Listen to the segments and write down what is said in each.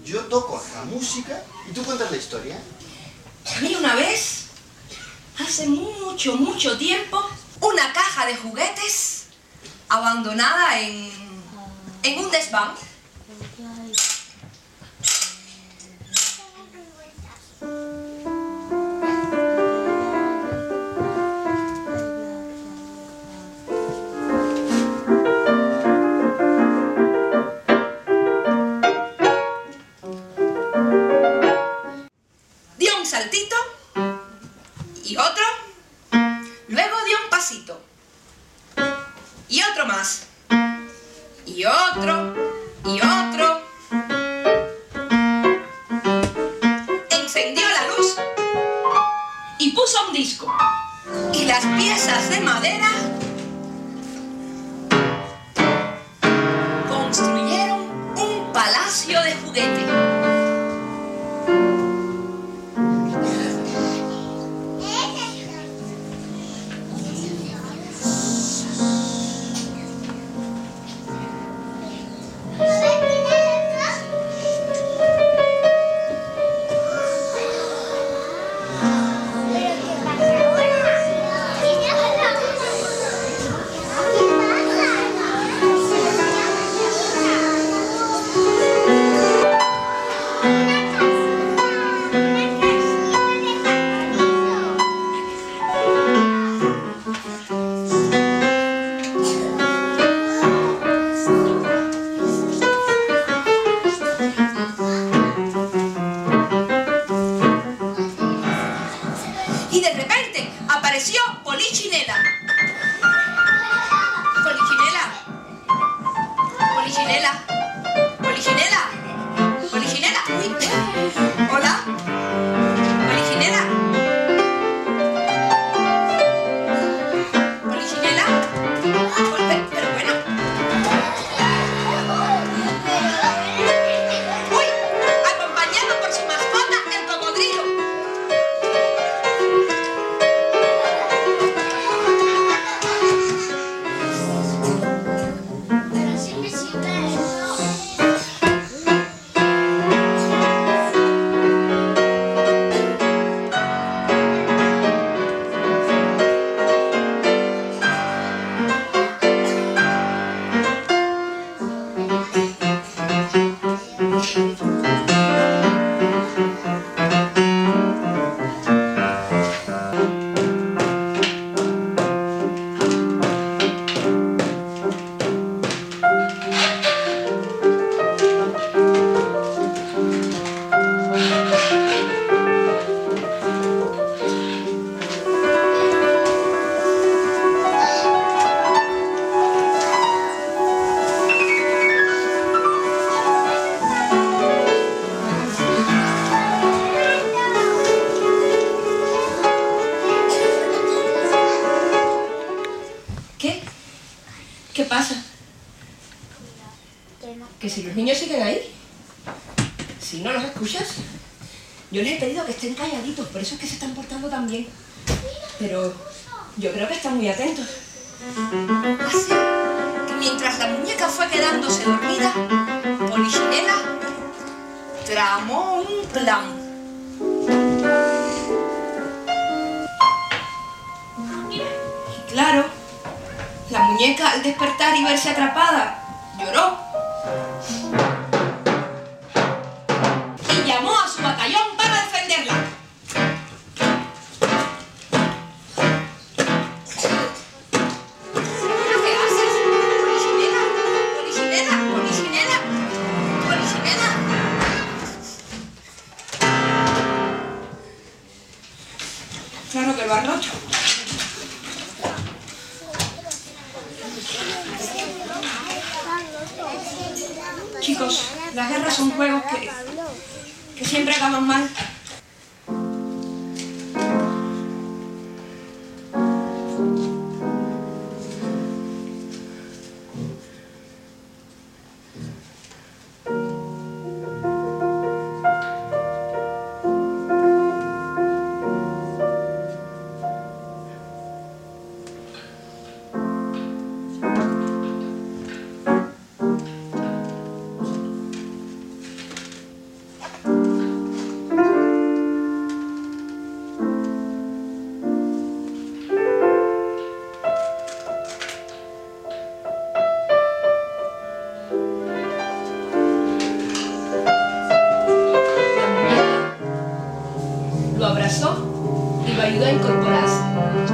Yo toco la música y tú cuentas la historia. A mí una vez, hace mucho, mucho tiempo, una caja de juguetes abandonada en un desván. Dio un saltito y otro, luego dio un pasito y otro más y otro y otro. Encendió la luz y puso un disco y las piezas de madera construyeron un palacio de juguete. Y de repente apareció Polichinela. Polichinela. Polichinela. Polichinela. Polichinela. Uy. Hola. Polichinela. Polichinela. Pero bueno. Uy. Acompañado por su mascota, el cocodrilo. ¿Qué pasa? Que si los niños siguen ahí, si no los escuchas, yo les he pedido que estén calladitos, por eso es que se están portando tan bien. Pero yo creo que están muy atentos. Así que mientras la muñeca fue quedándose dormida, Polichinela tramó un plan. Y claro, la muñeca al despertar y verse atrapada, lloró. Y llamó a su batallón para defenderla. ¿Qué haces? Polichinela, Polichinela, Polichinela, Polichinela. Claro que lo has roto. Chicos, las guerras son juegos que siempre acaban mal. ayuda a incorporarse.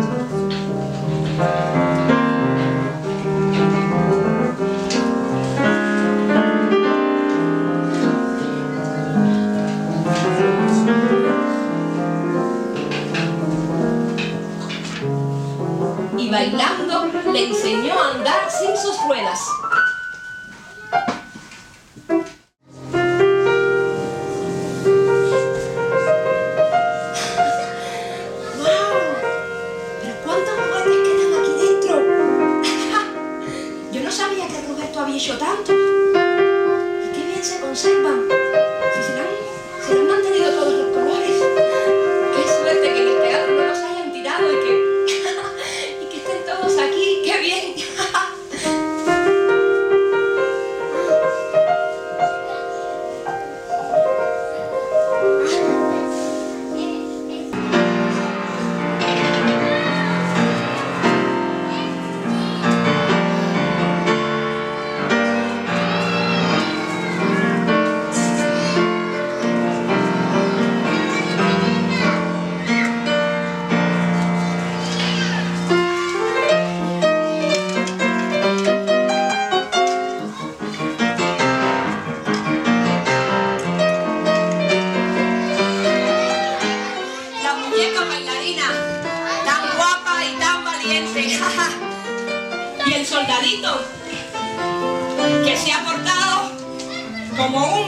Y bailando le enseñó a andar sin sus ruedas. Hecho tanto y qué bien se conservan, si se han mantenido todos los colores. Qué suerte que en el teatro no los hayan tirado y que estén todos aquí, qué bien. Y el soldadito que se ha portado como un